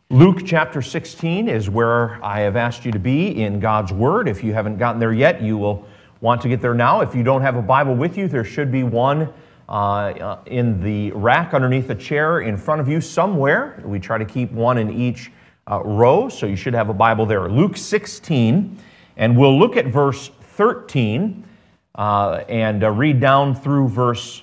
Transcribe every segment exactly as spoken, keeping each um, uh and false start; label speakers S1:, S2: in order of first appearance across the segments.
S1: Luke chapter sixteen is where I have asked you to be in God's Word. If you haven't gotten there yet, you will want to get there now. If you don't have a Bible with you, there should be one uh, in the rack underneath the chair in front of you somewhere. We try to keep one in each uh, row, so you should have a Bible there. Luke sixteen, and we'll look at verse thirteen uh, and uh, read down through verse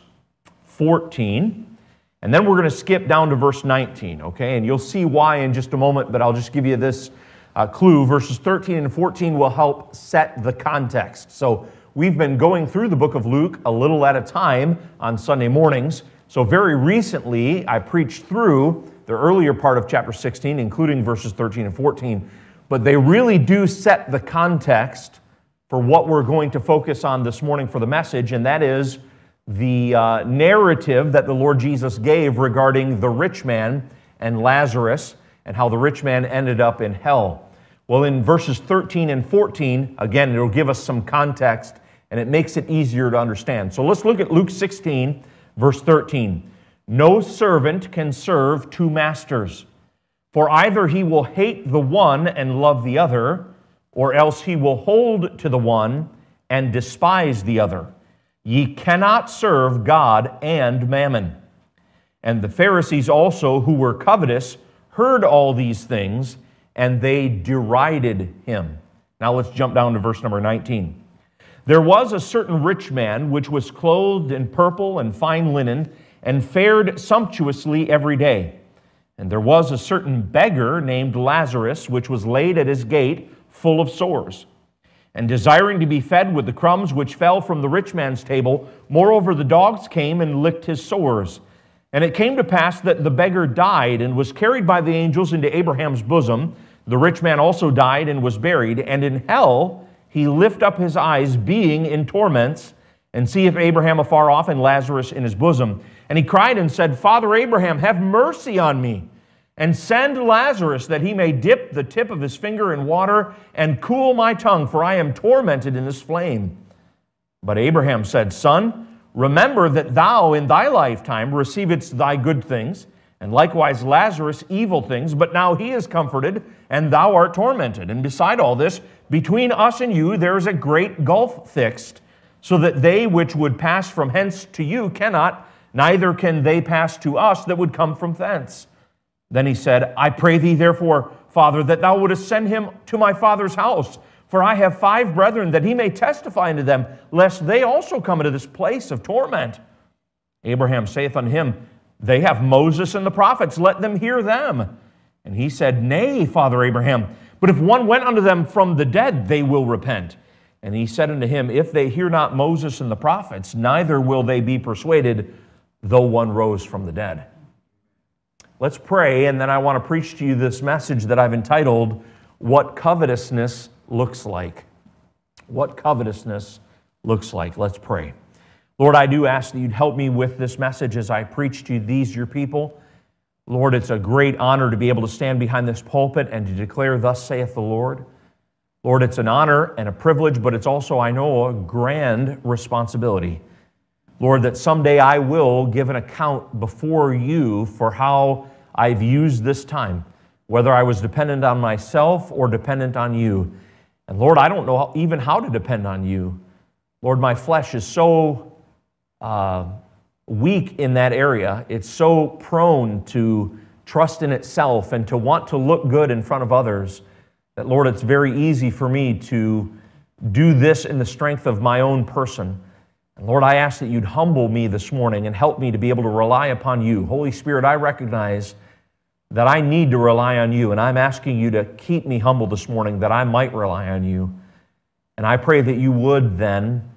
S1: fourteen. And then we're going to skip down to verse nineteen, okay? And you'll see why in just a moment, but I'll just give you this uh, clue. Verses thirteen and fourteen will help set the context. So we've been going through the book of Luke a little at a time on Sunday mornings. So very recently, I preached through the earlier part of chapter sixteen, including verses thirteen and fourteen. But they really do set the context for what we're going to focus on this morning for the message, and that is the uh, narrative that the Lord Jesus gave regarding the rich man and Lazarus and how the rich man ended up in hell. Well, in verses thirteen and fourteen, again, it'll give us some context and it makes it easier to understand. So let's look at Luke sixteen, verse thirteen. No servant can serve two masters, for either he will hate the one and love the other, or else he will hold to the one and despise the other. Ye cannot serve God and mammon. And the Pharisees also, who were covetous, heard all these things, and they derided him. Now let's jump down to verse number nineteen. There was a certain rich man, which was clothed in purple and fine linen, and fared sumptuously every day. And there was a certain beggar named Lazarus, which was laid at his gate, full of sores, and desiring to be fed with the crumbs which fell from the rich man's table. Moreover, the dogs came and licked his sores. And it came to pass that the beggar died and was carried by the angels into Abraham's bosom. The rich man also died and was buried. And in hell he lift up his eyes, being in torments, and seeth Abraham afar off and Lazarus in his bosom. And he cried and said, Father Abraham, have mercy on me, and send Lazarus that he may dip the tip of his finger in water and cool my tongue, for I am tormented in this flame. But Abraham said, Son, remember that thou in thy lifetime receivedst thy good things, and likewise Lazarus evil things, but now he is comforted, and thou art tormented. And beside all this, between us and you there is a great gulf fixed, so that they which would pass from hence to you cannot, neither can they pass to us that would come from thence. Then he said, I pray thee therefore, Father, that thou wouldest send him to my father's house, for I have five brethren, that he may testify unto them, lest they also come into this place of torment. Abraham saith unto him, They have Moses and the prophets, let them hear them. And he said, Nay, Father Abraham, but if one went unto them from the dead, they will repent. And he said unto him, If they hear not Moses and the prophets, neither will they be persuaded, though one rose from the dead. Let's pray, and then I want to preach to you this message that I've entitled, What Covetousness Looks Like. What covetousness looks like. Let's pray. Lord, I do ask that you'd help me with this message as I preach to these, your people. Lord, it's a great honor to be able to stand behind this pulpit and to declare, Thus saith the Lord. Lord, it's an honor and a privilege, but it's also, I know, a grand responsibility. Lord, that someday I will give an account before you for how I've used this time, whether I was dependent on myself or dependent on you. And Lord, I don't know even how to depend on you. Lord, my flesh is so uh, weak in that area. It's so prone to trust in itself and to want to look good in front of others that, Lord, it's very easy for me to do this in the strength of my own person. And Lord, I ask that you'd humble me this morning and help me to be able to rely upon you. Holy Spirit, I recognize that I need to rely on you, and I'm asking you to keep me humble this morning that I might rely on you. And I pray that you would then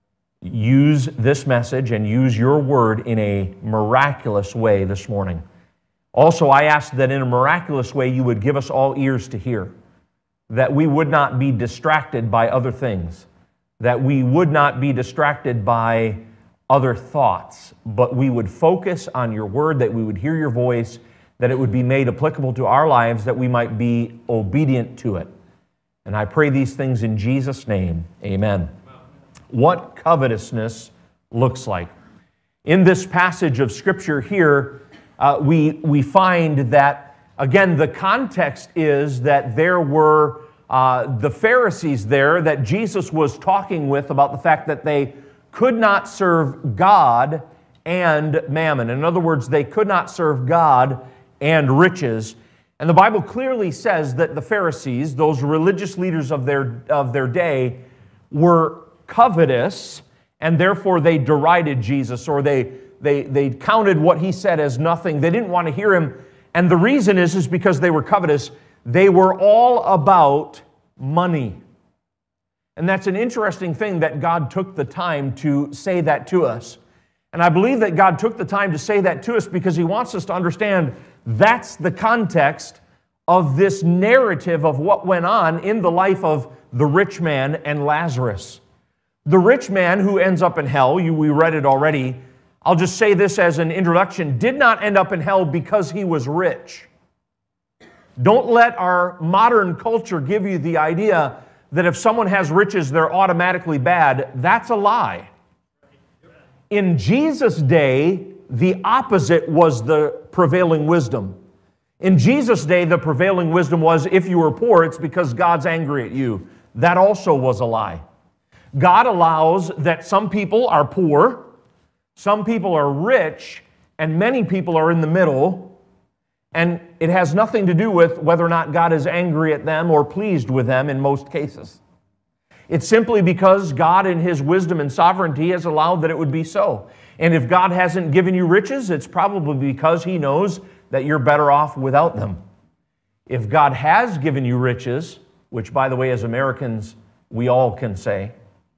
S1: use this message and use your word in a miraculous way this morning. Also, I ask that in a miraculous way you would give us all ears to hear, that we would not be distracted by other things, that we would not be distracted by other thoughts, but we would focus on your word, that we would hear your voice, that it would be made applicable to our lives, that we might be obedient to it. And I pray these things in Jesus' name. Amen. What covetousness looks like. In this passage of Scripture here, uh, we, we find that Again, the context is that there were uh, the Pharisees there that Jesus was talking with about the fact that they could not serve God and mammon. In other words, they could not serve God and riches. And the Bible clearly says that the Pharisees, those religious leaders of their, of their day, were covetous, and therefore they derided Jesus, or they, they, they counted what he said as nothing. They didn't want to hear him. And the reason is, is because they were covetous. They were all about money. And that's an interesting thing that God took the time to say that to us. And I believe that God took the time to say that to us because he wants us to understand that's the context of this narrative of what went on in the life of the rich man and Lazarus. The rich man who ends up in hell, you, we read it already, I'll just say this as an introduction, did not end up in hell because he was rich. Don't let our modern culture give you the idea that if someone has riches, they're automatically bad. That's a lie. In Jesus' day, the opposite was the prevailing wisdom. In Jesus' day, the prevailing wisdom was if you were poor, it's because God's angry at you. That also was a lie. God allows that some people are poor, some people are rich, and many people are in the middle, and it has nothing to do with whether or not God is angry at them or pleased with them in most cases. It's simply because God in his wisdom and sovereignty has allowed that it would be so. And if God hasn't given you riches, it's probably because he knows that you're better off without them. If God has given you riches, which by the way, as Americans, we all can say,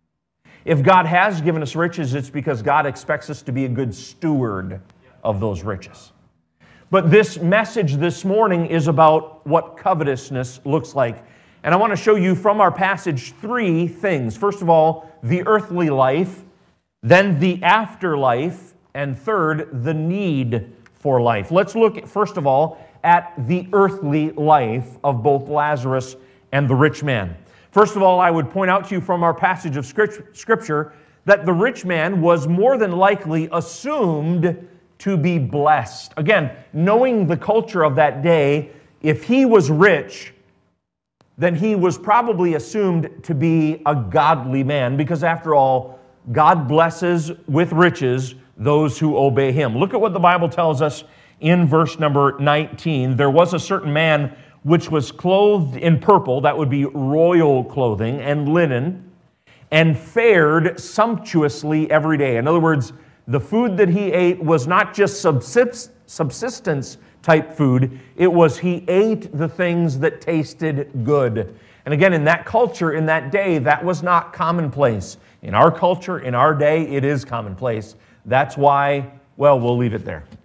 S1: if God has given us riches, it's because God expects us to be a good steward of those riches. But this message this morning is about what covetousness looks like. And I want to show you from our passage three things. First of all, the earthly life, then the afterlife, and third, the need for life. Let's look, first of all, at the earthly life of both Lazarus and the rich man. First of all, I would point out to you from our passage of Scripture that the rich man was more than likely assumed to be blessed. Again, knowing the culture of that day, if he was rich, then he was probably assumed to be a godly man, because after all, God blesses with riches those who obey him. Look at what the Bible tells us in verse number nineteen. There was a certain man which was clothed in purple, that would be royal clothing, and linen, and fared sumptuously every day. In other words, the food that he ate was not just subsistence type food, it was he ate the things that tasted good. And again, in that culture, in that day, that was not commonplace. In our culture, in our day, it is commonplace. That's why, well, we'll leave it there.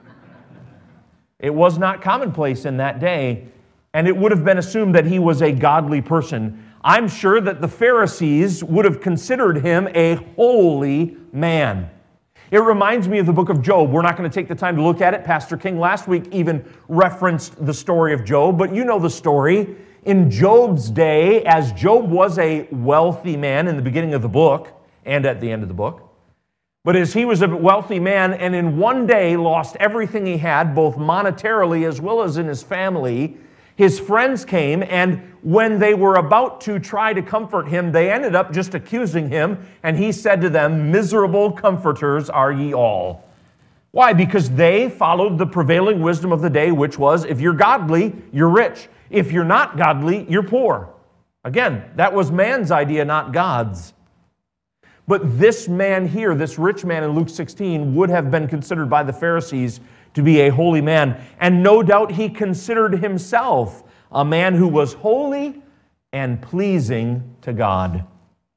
S1: It was not commonplace in that day, and it would have been assumed that he was a godly person. I'm sure that the Pharisees would have considered him a holy man. It reminds me of the book of Job. We're not going to take the time to look at it. Pastor King last week even referenced the story of Job, but you know the story. In Job's day, as Job was a wealthy man in the beginning of the book and at the end of the book, but as he was a wealthy man and in one day lost everything he had, both monetarily as well as in his family, his friends came, and when they were about to try to comfort him, they ended up just accusing him, and he said to them, "Miserable comforters are ye all." Why? Because they followed the prevailing wisdom of the day, which was, if you're godly, you're rich. If you're not godly, you're poor. Again, that was man's idea, not God's. But this man here, this rich man in Luke sixteen, would have been considered by the Pharisees to be a holy man. And no doubt he considered himself a man who was holy and pleasing to God.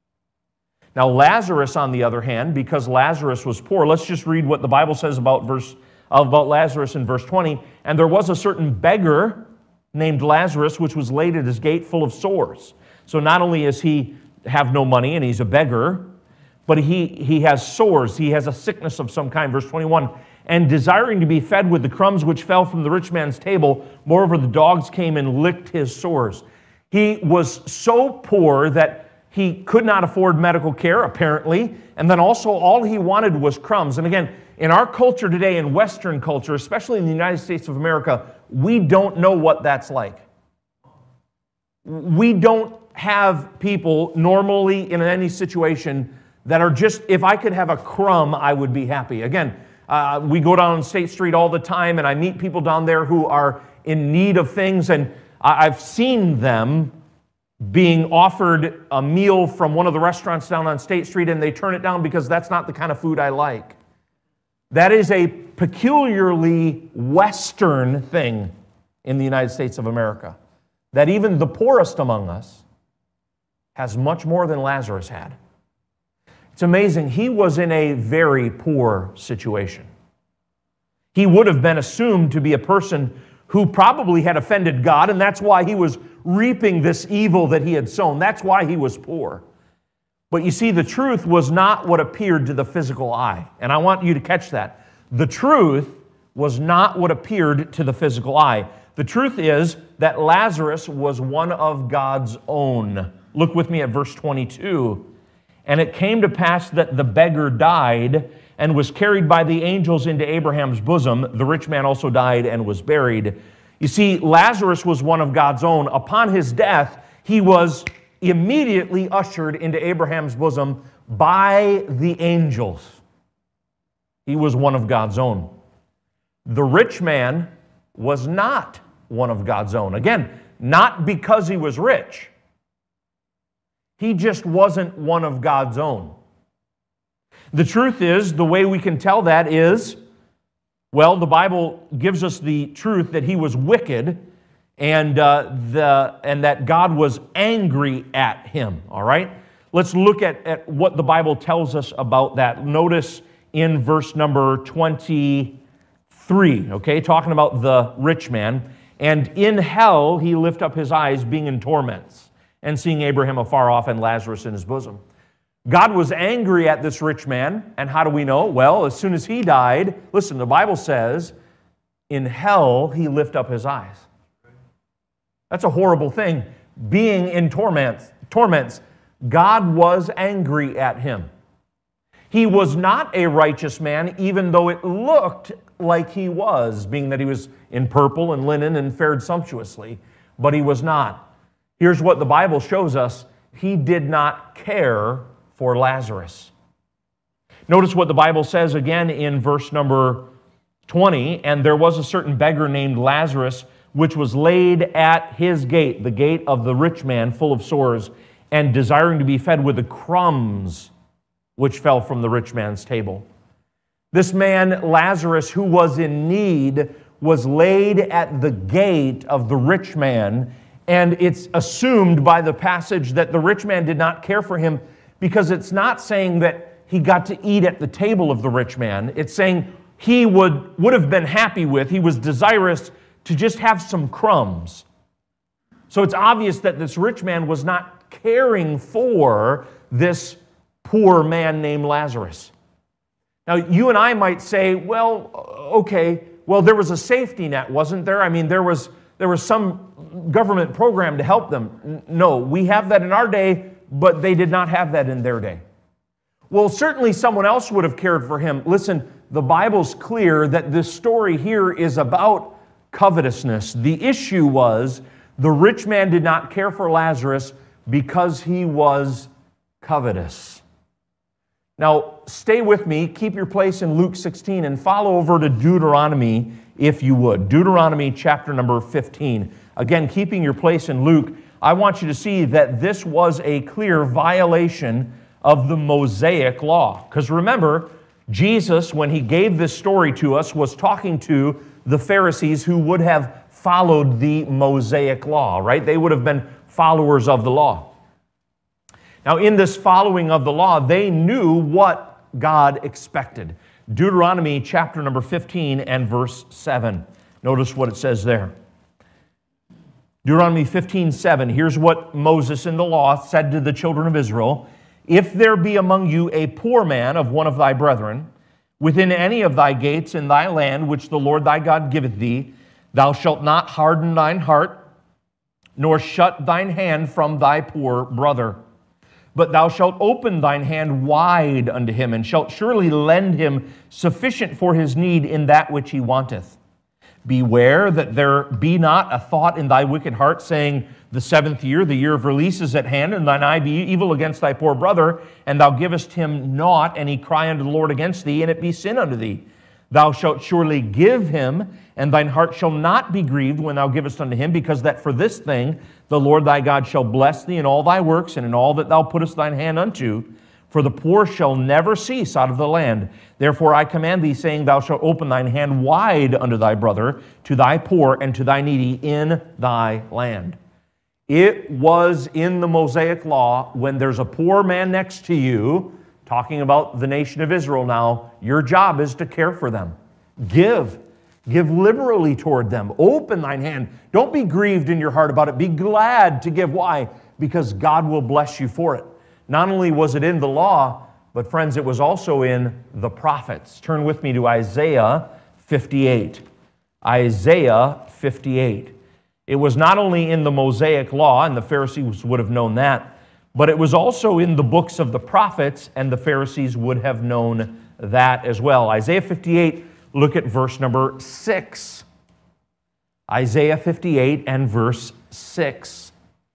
S1: Now Lazarus, on the other hand, because Lazarus was poor, let's just read what the Bible says about verse about Lazarus in verse twenty. And there was a certain beggar named Lazarus, which was laid at his gate full of sores. So not only is he have no money and he's a beggar, but he, he has sores. He has a sickness of some kind. Verse twenty-one, and desiring to be fed with the crumbs which fell from the rich man's table, moreover the dogs came and licked his sores. He was so poor that he could not afford medical care, apparently, and then also all he wanted was crumbs. And again, in our culture today, in Western culture, especially in the United States of America, we don't know what that's like. We don't have people normally in any situation that are just, if I could have a crumb, I would be happy. Again, uh, we go down State Street all the time, and I meet people down there who are in need of things, and I've seen them being offered a meal from one of the restaurants down on State Street, and they turn it down because that's not the kind of food I like. That is a peculiarly Western thing in the United States of America, that even the poorest among us has much more than Lazarus had. It's amazing. He was in a very poor situation. He would have been assumed to be a person who probably had offended God, and that's why he was reaping this evil that he had sown. That's why he was poor. But you see, the truth was not what appeared to the physical eye. And I want you to catch that. The truth was not what appeared to the physical eye. The truth is that Lazarus was one of God's own. Look with me at verse twenty-two. And it came to pass that the beggar died and was carried by the angels into Abraham's bosom. The rich man also died and was buried. You see, Lazarus was one of God's own. Upon his death, he was immediately ushered into Abraham's bosom by the angels. He was one of God's own. The rich man was not one of God's own. Again, not because he was rich. He just wasn't one of God's own. The truth is, the way we can tell that is, well, the Bible gives us the truth that he was wicked and, uh, the, and that God was angry at him, all right? Let's look at, at what the Bible tells us about that. Notice in verse number twenty-three, okay, talking about the rich man. And in hell he lift up his eyes, being in torments, and seeing Abraham afar off and Lazarus in his bosom. God was angry at this rich man, and how do we know? Well, as soon as he died, listen, the Bible says, in hell he lift up his eyes. That's a horrible thing, being in torments. torments. God was angry at him. He was not a righteous man, even though it looked like he was, being that he was in purple and linen and fared sumptuously, but he was not. Here's what the Bible shows us. He did not care for Lazarus. Notice what the Bible says again in verse number twenty. And there was a certain beggar named Lazarus, which was laid at his gate, the gate of the rich man, full of sores, and desiring to be fed with the crumbs which fell from the rich man's table. This man, Lazarus, who was in need, was laid at the gate of the rich man. And it's assumed by the passage that the rich man did not care for him, because it's not saying that he got to eat at the table of the rich man. It's saying he would, would have been happy with, he was desirous to just have some crumbs. So it's obvious that this rich man was not caring for this poor man named Lazarus. Now, you and I might say, well, okay, well, there was a safety net, wasn't there? I mean, there was, there was some government program to help them. No, we have that in our day, but they did not have that in their day. Well, certainly someone else would have cared for him. Listen, the Bible's clear that this story here is about covetousness. The issue was the rich man did not care for Lazarus because he was covetous. Now, stay with me, keep your place in Luke sixteen, and follow over to Deuteronomy if you would. Deuteronomy chapter number fifteen. Again, keeping your place in Luke, I want you to see that this was a clear violation of the Mosaic law. Because remember, Jesus, when he gave this story to us, was talking to the Pharisees who would have followed the Mosaic law, right? They would have been followers of the law. Now, in this following of the law, they knew what God expected. Deuteronomy chapter number fifteen and verse seven. Notice what it says there. Deuteronomy fifteen, seven. Here's what Moses in the law said to the children of Israel. If there be among you a poor man of one of thy brethren, within any of thy gates in thy land, which the Lord thy God giveth thee, thou shalt not harden thine heart, nor shut thine hand from thy poor brother. But thou shalt open thine hand wide unto him, and shalt surely lend him sufficient for his need in that which he wanteth. Beware that there be not a thought in thy wicked heart, saying, the seventh year, the year of release is at hand, and thine eye be evil against thy poor brother, and thou givest him naught, and he cry unto the Lord against thee, and it be sin unto thee. Thou shalt surely give him, and thine heart shall not be grieved when thou givest unto him, because that for this thing the Lord thy God shall bless thee in all thy works, and in all that thou puttest thine hand unto. For the poor shall never cease out of the land. Therefore I command thee, saying, thou shalt open thine hand wide unto thy brother, to thy poor, and to thy needy in thy land. It was in the Mosaic Law, when there's a poor man next to you, talking about the nation of Israel now, your job is to care for them. Give. Give liberally toward them. Open thine hand. Don't be grieved in your heart about it. Be glad to give. Why? Because God will bless you for it. Not only was it in the law, but friends, it was also in the prophets. Turn with me to Isaiah fifty-eight. Isaiah fifty-eight. It was not only in the Mosaic Law, and the Pharisees would have known that, but it was also in the books of the prophets, and the Pharisees would have known that as well. Isaiah fifty-eight, look at verse number six. Isaiah fifty-eight and verse six.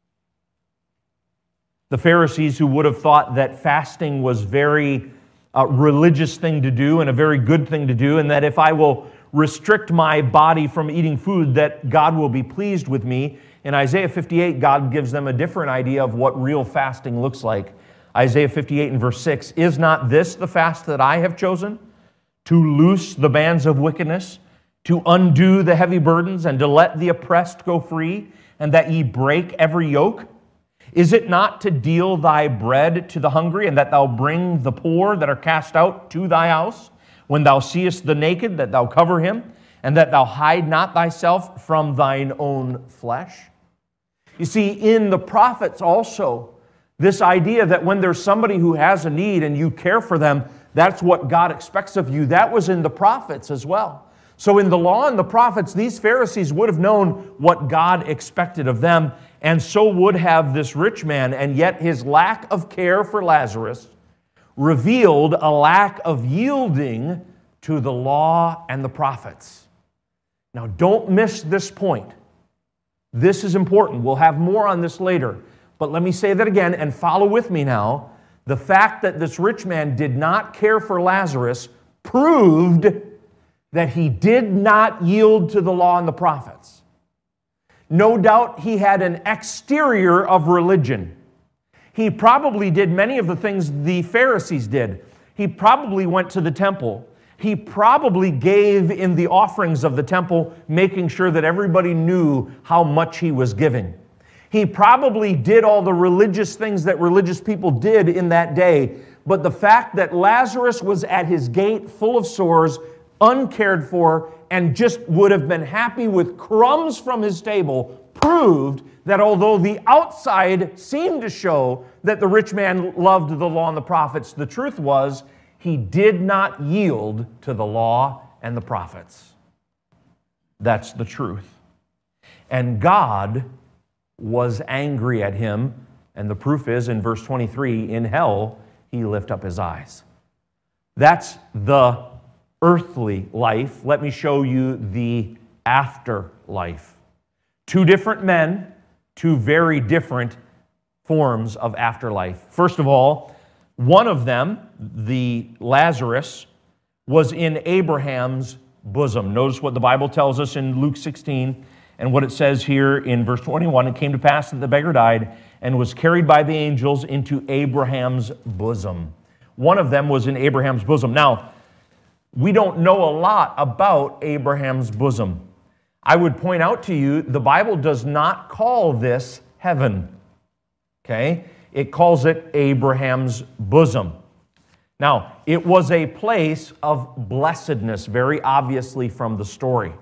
S1: The Pharisees, who would have thought that fasting was a very uh, religious thing to do and a very good thing to do, and that if I will restrict my body from eating food, that God will be pleased with me. In Isaiah fifty-eight, God gives them a different idea of what real fasting looks like. Isaiah fifty-eight and verse six, is not this the fast that I have chosen? To loose the bands of wickedness, to undo the heavy burdens, and to let the oppressed go free, and that ye break every yoke? Is it not to deal thy bread to the hungry, and that thou bring the poor that are cast out to thy house? When thou seest the naked, that thou cover him, and that thou hide not thyself from thine own flesh? You see, in the prophets also, this idea that when there's somebody who has a need and you care for them, that's what God expects of you. That was in the prophets as well. So in the law and the prophets, these Pharisees would have known what God expected of them, and so would have this rich man, and yet his lack of care for Lazarus revealed a lack of yielding to the law and the prophets. Now, don't miss this point. This is important. We'll have more on this later. But let me say that again and follow with me now. The fact that this rich man did not care for Lazarus proved that he did not yield to the law and the prophets. No doubt he had an exterior of religion. He probably did many of the things the Pharisees did. He probably went to the temple. He probably gave in the offerings of the temple, making sure that everybody knew how much he was giving. He probably did all the religious things that religious people did in that day. But the fact that Lazarus was at his gate full of sores, uncared for, and just would have been happy with crumbs from his table proved that although the outside seemed to show that the rich man loved the law and the prophets, the truth was he did not yield to the law and the prophets. That's the truth. And God was angry at him, and the proof is in verse twenty-three, in hell he lift up his eyes. That's the earthly life. Let me show you the afterlife. Two different men, two very different forms of afterlife. First of all, one of them, the Lazarus, was in Abraham's bosom. Notice what the Bible tells us in Luke sixteen and what it says here in verse twenty-one. It came to pass that the beggar died and was carried by the angels into Abraham's bosom. One of them was in Abraham's bosom. Now, we don't know a lot about Abraham's bosom. I would point out to you, the Bible does not call this heaven. Okay? It calls it Abraham's bosom. Now, it was a place of blessedness, very obviously from the story.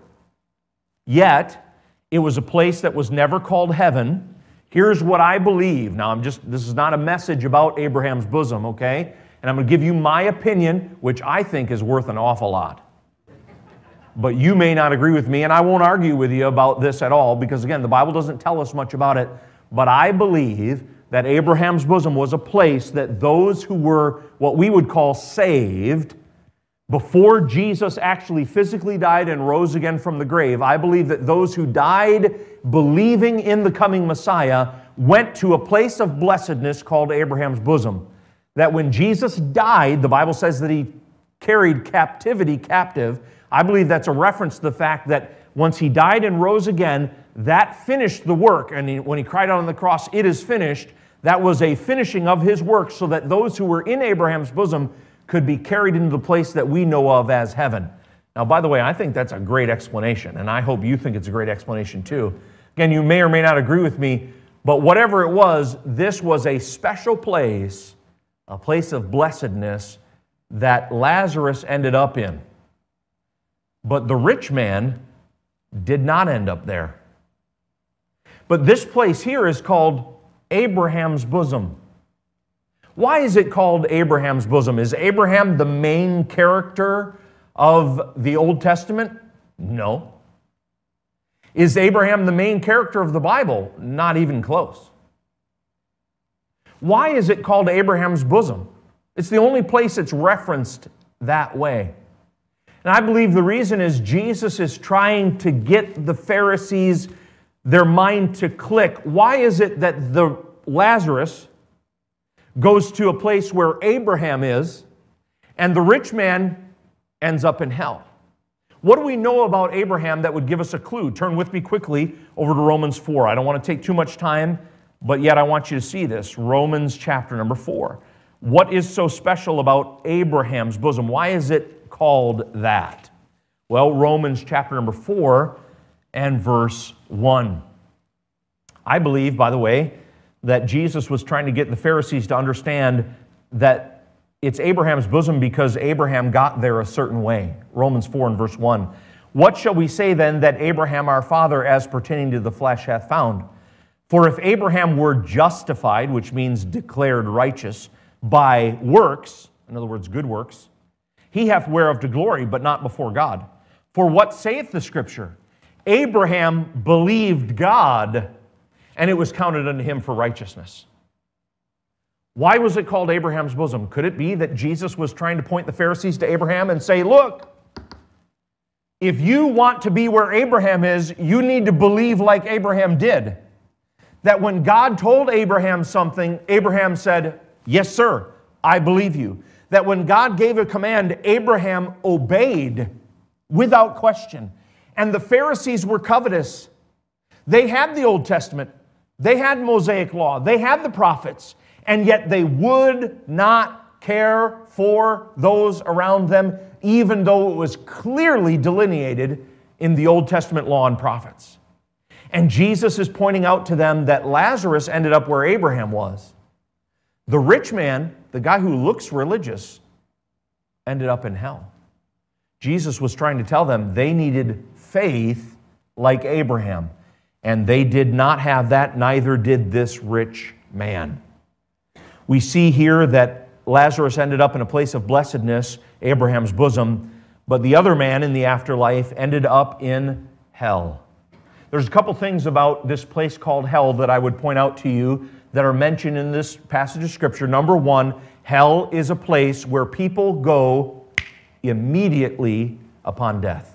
S1: Yet, it was a place that was never called heaven. Here's what I believe. Now, I'm just, this is not a message about Abraham's bosom, okay? And I'm going to give you my opinion, which I think is worth an awful lot. But you may not agree with me, and I won't argue with you about this at all, because again, the Bible doesn't tell us much about it. But I believe that Abraham's bosom was a place that those who were what we would call saved, before Jesus actually physically died and rose again from the grave, I believe that those who died believing in the coming Messiah went to a place of blessedness called Abraham's bosom. That when Jesus died, the Bible says that he carried captivity captive. I believe that's a reference to the fact that once he died and rose again, that finished the work. And he, when he cried out on the cross, "It is finished," that was a finishing of his work so that those who were in Abraham's bosom could be carried into the place that we know of as heaven. Now, by the way, I think that's a great explanation, and I hope you think it's a great explanation too. Again, you may or may not agree with me, but whatever it was, this was a special place, a place of blessedness that Lazarus ended up in. But the rich man did not end up there. But this place here is called Abraham's bosom. Why is it called Abraham's bosom? Is Abraham the main character of the Old Testament? No. Is Abraham the main character of the Bible? Not even close. Why is it called Abraham's bosom? It's the only place it's referenced that way. And I believe the reason is Jesus is trying to get the Pharisees, their mind to click. Why is it that the Lazarus goes to a place where Abraham is, and the rich man ends up in hell? What do we know about Abraham that would give us a clue? Turn with me quickly over to Romans four. I don't want to take too much time, but yet I want you to see this. Romans chapter number four. What is so special about Abraham's bosom? Why is it called that? Well, Romans chapter number four and verse one. I believe, by the way, that Jesus was trying to get the Pharisees to understand that it's Abraham's bosom because Abraham got there a certain way. Romans four and verse one. What shall we say then that Abraham our father as pertaining to the flesh hath found? For if Abraham were justified, which means declared righteous, by works, in other words, good works, he hath whereof to glory, but not before God. For what saith the Scripture? Abraham believed God, and it was counted unto him for righteousness. Why was it called Abraham's bosom? Could it be that Jesus was trying to point the Pharisees to Abraham and say, look, if you want to be where Abraham is, you need to believe like Abraham did. That when God told Abraham something, Abraham said, yes, sir, I believe you. That when God gave a command, Abraham obeyed without question. And the Pharisees were covetous. They had the Old Testament. They had Mosaic law. They had the prophets. And yet they would not care for those around them, even though it was clearly delineated in the Old Testament law and prophets. And Jesus is pointing out to them that Lazarus ended up where Abraham was. The rich man, the guy who looks religious, ended up in hell. Jesus was trying to tell them they needed faith like Abraham. And they did not have that, neither did this rich man. We see here that Lazarus ended up in a place of blessedness, Abraham's bosom, but the other man in the afterlife ended up in hell. There's a couple things about this place called hell that I would point out to you that are mentioned in this passage of Scripture. Number one, hell is a place where people go immediately upon death.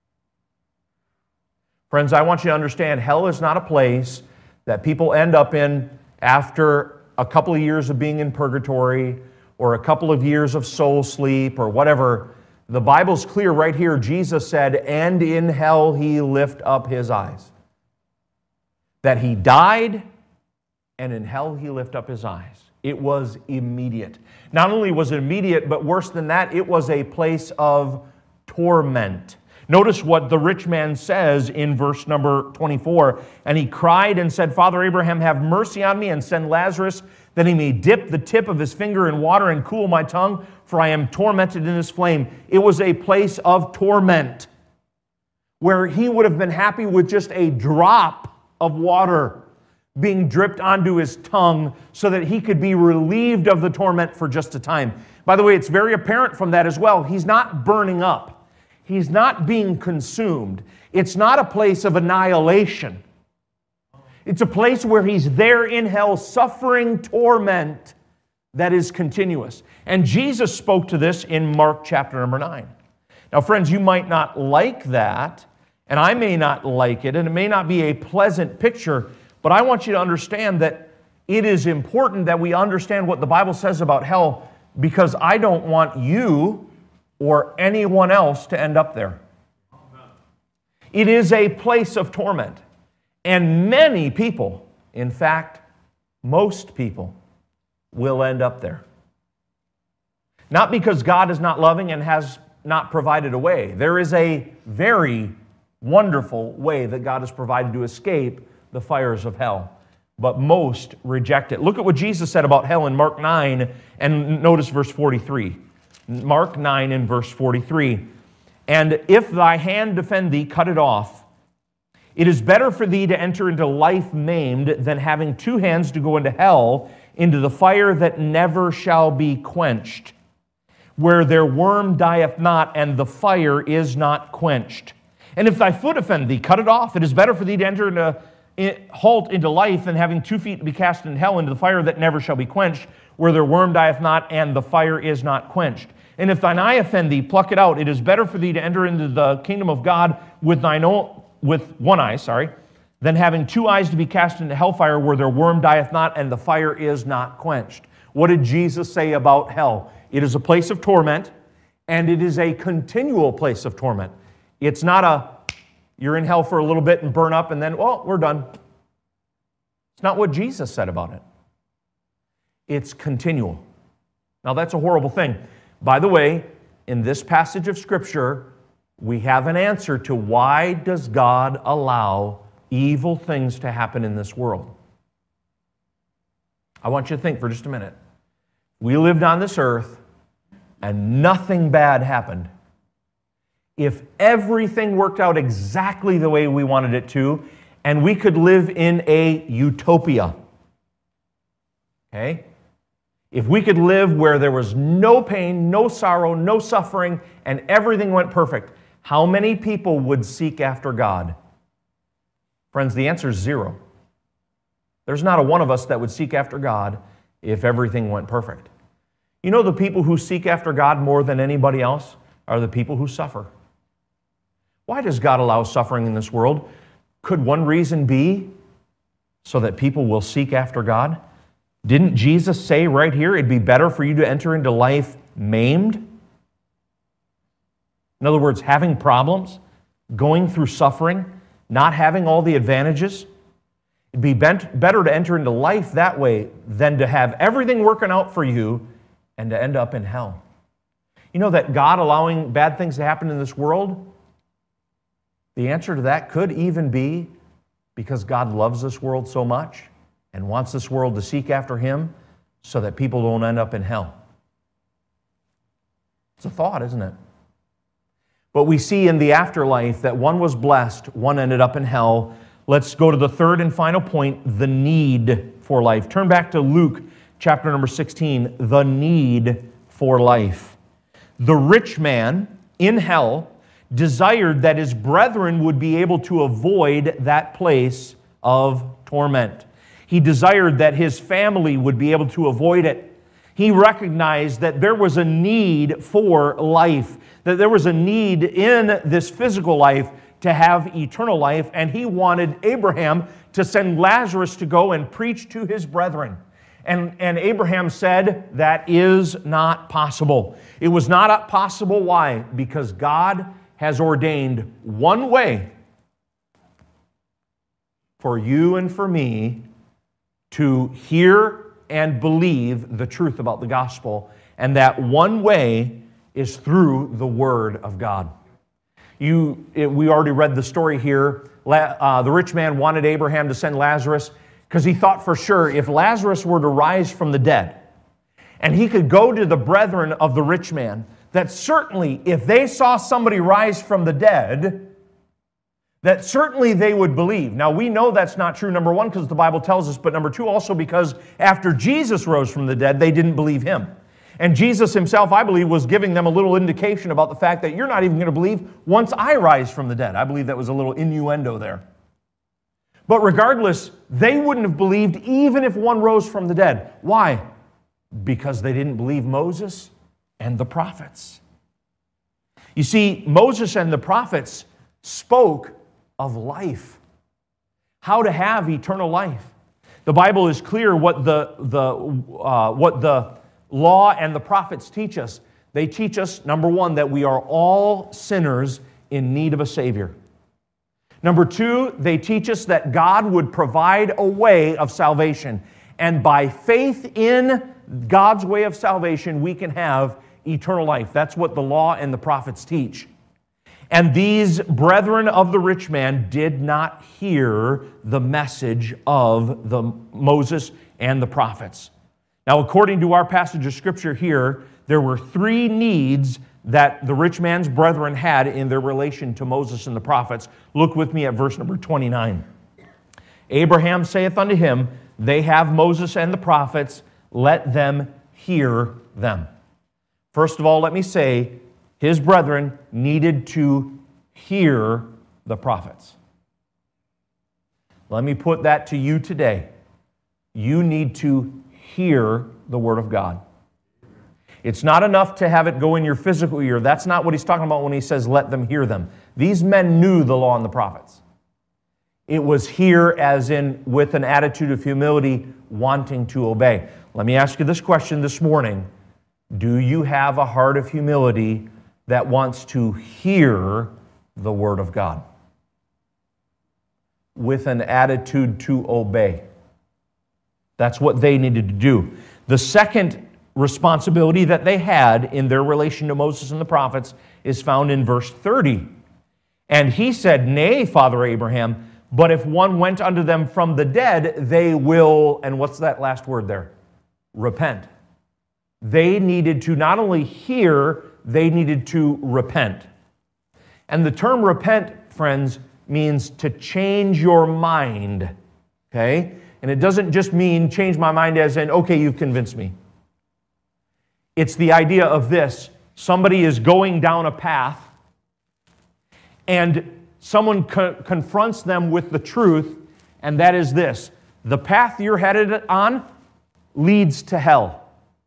S1: Friends, I want you to understand, hell is not a place that people end up in after a couple of years of being in purgatory or a couple of years of soul sleep or whatever. The Bible's clear right here. Jesus said, and in hell he lift up his eyes. That he died, and in hell he lift up his eyes. It was immediate. Not only was it immediate, but worse than that, it was a place of torment. Notice what the rich man says in verse number twenty-four. And he cried and said, Father Abraham, have mercy on me and send Lazarus that he may dip the tip of his finger in water and cool my tongue, for I am tormented in this flame. It was a place of torment where he would have been happy with just a drop of water being dripped onto his tongue so that he could be relieved of the torment for just a time. By the way, it's very apparent from that as well. He's not burning up. He's not being consumed. It's not a place of annihilation. It's a place where he's there in hell suffering torment that is continuous. And Jesus spoke to this in Mark chapter number nine. Now, friends, you might not like that, and I may not like it, and it may not be a pleasant picture, but I want you to understand that it is important that we understand what the Bible says about hell, because I don't want you or anyone else to end up there. It is a place of torment. And many people, in fact, most people, will end up there. Not because God is not loving and has not provided a way. There is a very wonderful way that God has provided to escape the fires of hell. But most reject it. Look at what Jesus said about hell in Mark nine, and notice verse forty-three. Mark nine and verse forty-three. And if thy hand defend thee, cut it off. It is better for thee to enter into life maimed than having two hands to go into hell, into the fire that never shall be quenched, where their worm dieth not, and the fire is not quenched. And if thy foot offend thee, cut it off. It is better for thee to enter into halt into life than having two feet to be cast into hell, into the fire that never shall be quenched, where their worm dieth not, and the fire is not quenched. And if thine eye offend thee, pluck it out. It is better for thee to enter into the kingdom of God with thine own, with one eye, sorry, than having two eyes to be cast into hellfire, where their worm dieth not, and the fire is not quenched. What did Jesus say about hell? It is a place of torment, and it is a continual place of torment. It's not a, you're in hell for a little bit and burn up, and then, well, we're done. It's not what Jesus said about it. It's continual. Now, that's a horrible thing. By the way, in this passage of Scripture, we have an answer to why does God allow evil things to happen in this world. I want you to think for just a minute. We lived on this earth and nothing bad happened. If everything worked out exactly the way we wanted it to, and we could live in a utopia, okay? If we could live where there was no pain, no sorrow, no suffering, and everything went perfect, how many people would seek after God? Friends, the answer is zero. There's not a one of us that would seek after God if everything went perfect. You know, the people who seek after God more than anybody else are the people who suffer. Why does God allow suffering in this world? Could one reason be so that people will seek after God? Didn't Jesus say right here, it'd be better for you to enter into life maimed? In other words, having problems, going through suffering, not having all the advantages. It'd be better to enter into life that way than to have everything working out for you and to end up in hell. You know that God allowing bad things to happen in this world, the answer to that could even be because God loves this world so much and wants this world to seek after Him so that people don't end up in hell. It's a thought, isn't it? But we see in the afterlife that one was blessed, one ended up in hell. Let's go to the third and final point, the need for life. Turn back to Luke chapter number sixteen, the need for life. The rich man in hell desired that his brethren would be able to avoid that place of torment. He desired that his family would be able to avoid it. He recognized that there was a need for life, that there was a need in this physical life to have eternal life, and he wanted Abraham to send Lazarus to go and preach to his brethren. And, and Abraham said, that is not possible. It was not possible. Why? Because God has ordained one way for you and for me to hear and believe the truth about the gospel, and that one way is through the Word of God. You, it, we already read the story here. Uh, the rich man wanted Abraham to send Lazarus because he thought for sure if Lazarus were to rise from the dead and he could go to the brethren of the rich man, that certainly if they saw somebody rise from the dead, that certainly they would believe. Now, we know that's not true, number one, because the Bible tells us, but number two, also because after Jesus rose from the dead, they didn't believe Him. And Jesus Himself, I believe, was giving them a little indication about the fact that you're not even going to believe once I rise from the dead. I believe that was a little innuendo there. But regardless, they wouldn't have believed even if one rose from the dead. Why? Because they didn't believe Moses and the prophets. You see, Moses and the prophets spoke of life, how to have eternal life. The Bible is clear what the, the, uh, what the law and the prophets teach us. They teach us, number one, that we are all sinners in need of a Savior. Number two, they teach us that God would provide a way of salvation. And by faith in God's way of salvation, we can have eternal life. That's what the law and the prophets teach. And these brethren of the rich man did not hear the message of the Moses and the prophets. Now, according to our passage of Scripture here, there were three needs that the rich man's brethren had in their relation to Moses and the prophets. Look with me at verse number twenty-nine. Abraham saith unto him, they have Moses and the prophets, let them hear them. First of all, let me say, his brethren needed to hear the prophets. Let me put that to you today. You need to hear the Word of God. It's not enough to have it go in your physical ear. That's not what he's talking about when he says, let them hear them. These men knew the law and the prophets. It was hear as in with an attitude of humility, wanting to obey. Let me ask you this question this morning. Do you have a heart of humility that wants to hear the Word of God with an attitude to obey? That's what they needed to do. The second responsibility that they had in their relation to Moses and the prophets is found in verse thirty. And he said, nay, Father Abraham, but if one went unto them from the dead, they will, and what's that last word there? Repent. They needed to not only hear, they needed to repent. And the term repent, friends, means to change your mind, okay? And it doesn't just mean change my mind as in, okay, you've convinced me. It's the idea of this. Somebody is going down a path, and someone co- confronts them with the truth, and that is this. The path you're headed on leads to hell.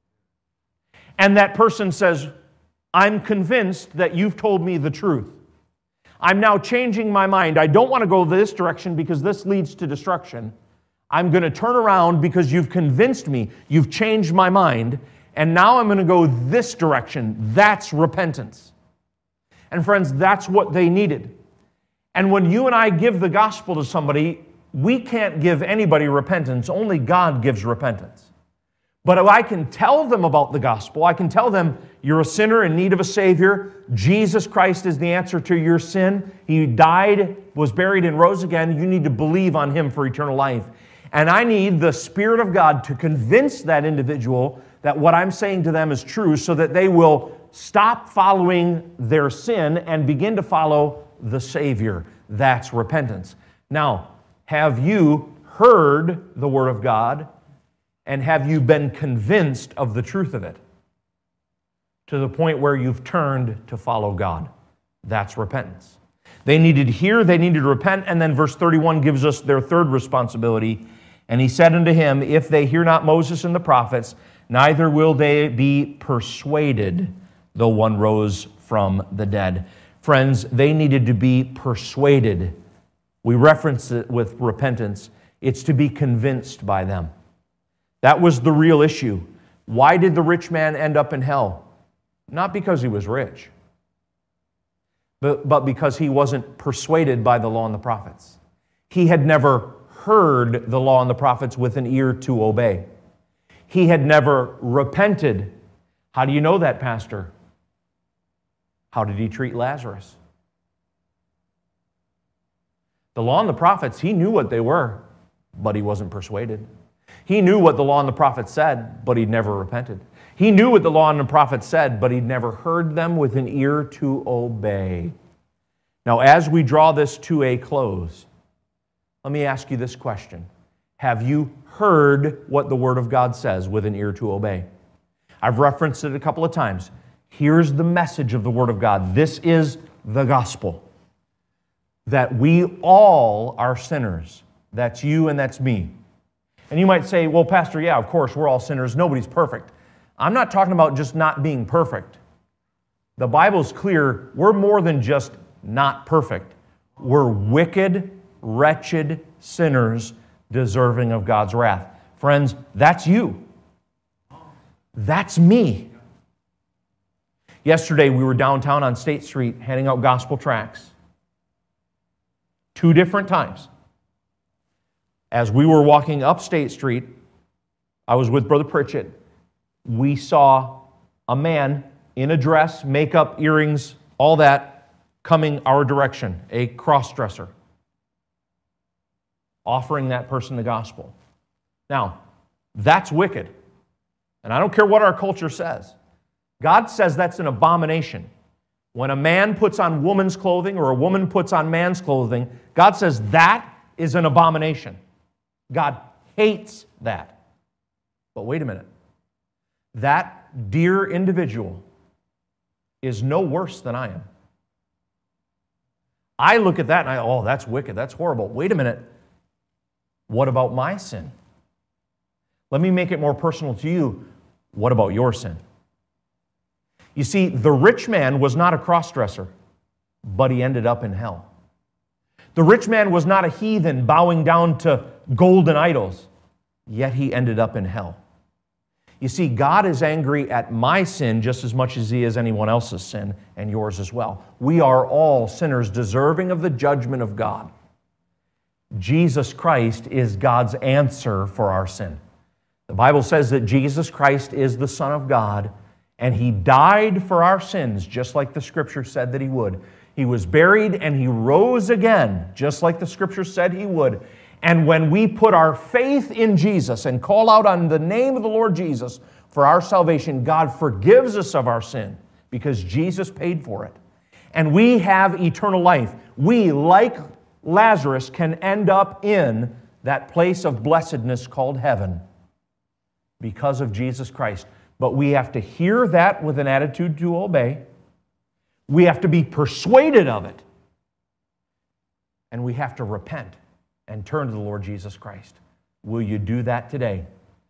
S1: And that person says, I'm convinced that you've told me the truth. I'm now changing my mind. I don't want to go this direction because this leads to destruction. I'm going to turn around because you've convinced me. You've changed my mind. And now I'm going to go this direction. That's repentance. And friends, that's what they needed. And when you and I give the gospel to somebody, we can't give anybody repentance. Only God gives repentance. But if I can tell them about the gospel, I can tell them you're a sinner in need of a Savior. Jesus Christ is the answer to your sin. He died, was buried, and rose again. You need to believe on Him for eternal life. And I need the Spirit of God to convince that individual that what I'm saying to them is true so that they will stop following their sin and begin to follow the Savior. That's repentance. Now, have you heard the Word of God? And have you been convinced of the truth of it to the point where you've turned to follow God? That's repentance. They needed to hear, they needed to repent, and then verse thirty-one gives us their third responsibility. And he said unto him, if they hear not Moses and the prophets, neither will they be persuaded, though one rose from the dead. Friends, they needed to be persuaded. We reference it with repentance. It's to be convinced by them. That was the real issue. Why did the rich man end up in hell? Not because he was rich, but, but because he wasn't persuaded by the law and the prophets. He had never heard the law and the prophets with an ear to obey. He had never repented. How do you know that, Pastor? How did he treat Lazarus? The law and the prophets, he knew what they were, but he wasn't persuaded. He knew what the law and the prophets said, but he'd never repented. He knew what the law and the prophets said, but he'd never heard them with an ear to obey. Now, as we draw this to a close, let me ask you this question. Have you heard what the Word of God says with an ear to obey? I've referenced it a couple of times. Here's the message of the Word of God. This is the gospel. That we all are sinners. That's you and that's me. And you might say, well, Pastor, yeah, of course, we're all sinners. Nobody's perfect. I'm not talking about just not being perfect. The Bible's clear. We're more than just not perfect. We're wicked, wretched sinners deserving of God's wrath. Friends, that's you. That's me. Yesterday, we were downtown on State Street handing out gospel tracts. Two different times. As we were walking up State Street, I was with Brother Pritchett. We saw a man in a dress, makeup, earrings, all that, coming our direction, a cross-dresser, offering that person the gospel. Now, that's wicked. And I don't care what our culture says. God says that's an abomination. When a man puts on woman's clothing or a woman puts on man's clothing, God says that is an abomination. God hates that. But wait a minute. That dear individual is no worse than I am. I look at that and I, oh, that's wicked, that's horrible. Wait a minute. What about my sin? Let me make it more personal to you. What about your sin? You see, the rich man was not a cross-dresser, but he ended up in hell. The rich man was not a heathen bowing down to golden idols, yet he ended up in hell. You see, God is angry at my sin just as much as He is anyone else's sin, and yours as well. We are all sinners deserving of the judgment of God. Jesus Christ is God's answer for our sin. The Bible says that Jesus Christ is the Son of God, and He died for our sins, just like the Scripture said that He would. He was buried and He rose again, just like the Scripture said He would. And when we put our faith in Jesus and call out on the name of the Lord Jesus for our salvation, God forgives us of our sin because Jesus paid for it. And we have eternal life. We, like Lazarus, can end up in that place of blessedness called heaven because of Jesus Christ. But we have to hear that with an attitude to obey. We have to be persuaded of it. And we have to repent and turn to the Lord Jesus Christ. Will you do that today?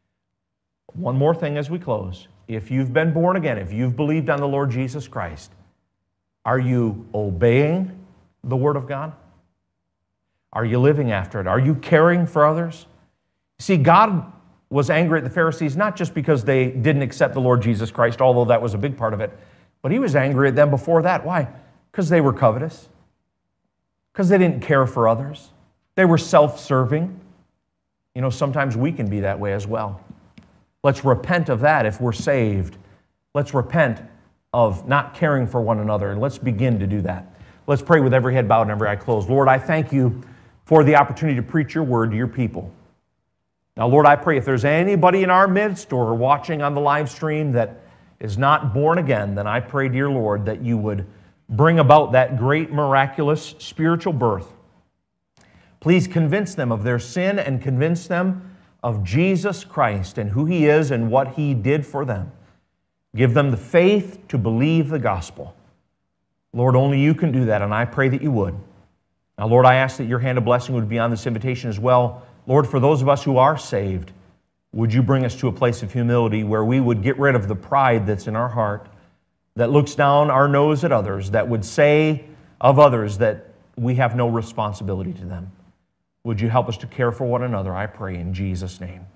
S1: One more thing as we close. If you've been born again, if you've believed on the Lord Jesus Christ, are you obeying the Word of God? Are you living after it? Are you caring for others? See, God was angry at the Pharisees not just because they didn't accept the Lord Jesus Christ, although that was a big part of it, but He was angry at them before that. Why? Because they were covetous. Because they didn't care for others. They were self-serving. You know, sometimes we can be that way as well. Let's repent of that if we're saved. Let's repent of not caring for one another, and let's begin to do that. Let's pray with every head bowed and every eye closed. Lord, I thank You for the opportunity to preach Your word to Your people. Now, Lord, I pray if there's anybody in our midst or watching on the live stream that is not born again, then I pray, dear Lord, that You would bring about that great, miraculous spiritual birth. Please convince them of their sin and convince them of Jesus Christ and who He is and what He did for them. Give them the faith to believe the gospel. Lord, only You can do that, and I pray that You would. Now, Lord, I ask that Your hand of blessing would be on this invitation as well. Lord, for those of us who are saved, would You bring us to a place of humility where we would get rid of the pride that's in our heart, that looks down our nose at others, that would say of others that we have no responsibility to them. Would You help us to care for one another, I pray in Jesus' name.